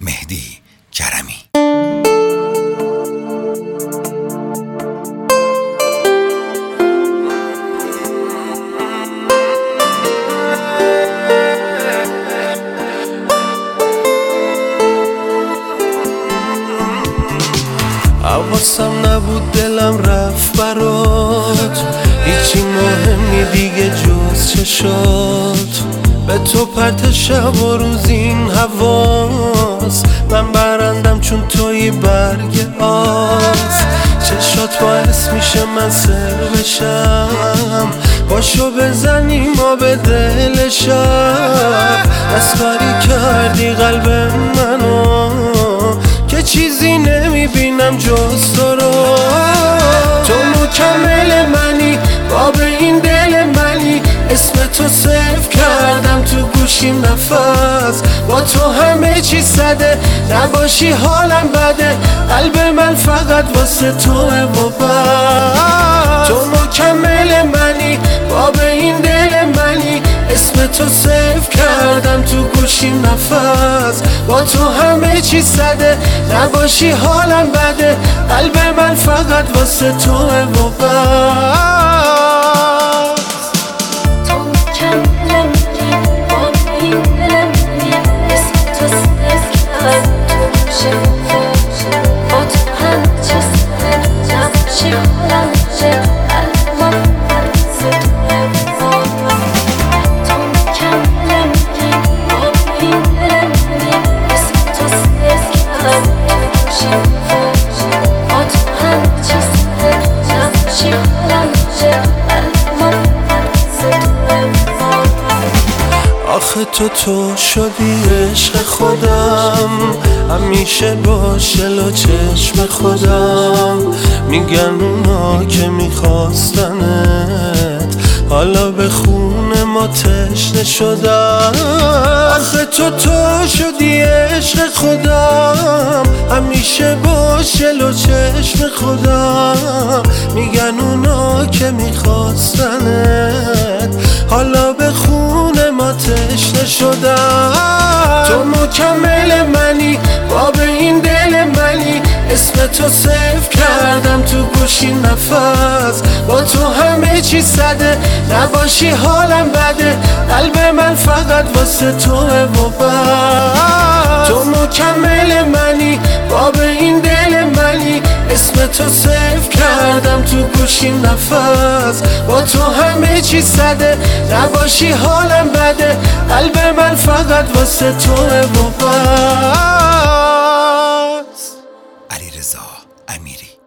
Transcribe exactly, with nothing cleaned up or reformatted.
مهدی کرمی. حواسم نبود دلم رفت برات، هیچی مهمی دیگه جز چشات. به تو پرت شب و روز این حواس، من برندم چون توی برگ آس. چشات باعث میشه من سر بشم، باشو بزنیم ما به دل شب. دستکاری کردی قلب منو که چیزی نمیبینم جز تو رو. تو مکمل منی، باب این دل منی، اسم تو سیف کردم تو گوشیم نفس. با تو همه چی صده، نباشی حالم بده. قلب من فقط واسه توه و بس. تو مکمل منی، باب این دل منی، اسم تو سیف کردم تو گوشیم نفس. با تو همه چی صده، نباشی حالم بده. قلب من فقط واسه توه و بس. آخه تو تو شدی عشق خودم، همیشه باشه لو چشم خودم. میگن اونا که میخواستنت، حالا به خون ما تشنه شدن. آخه تو تو شدی عشق خودم، همیشه باشه لو چشم خودم. میگن اونا که میخواستنت، حالا به خون ما تشنه شدن. تو مکمل منی، باب این دل منی، اسم تو سیف کردم تو گوشیم نفس. با تو همه چی صده، نباشی حالم بده. قلب من فقط واسه توه و بس. تو مکمل منی، باب این دل منی، اسم تو سیف کردم تو گوشیم نفس. با تو همه چی صده، نباشی حالم بده. قلب من فقط واسه توه و بس. علیرضا امیری.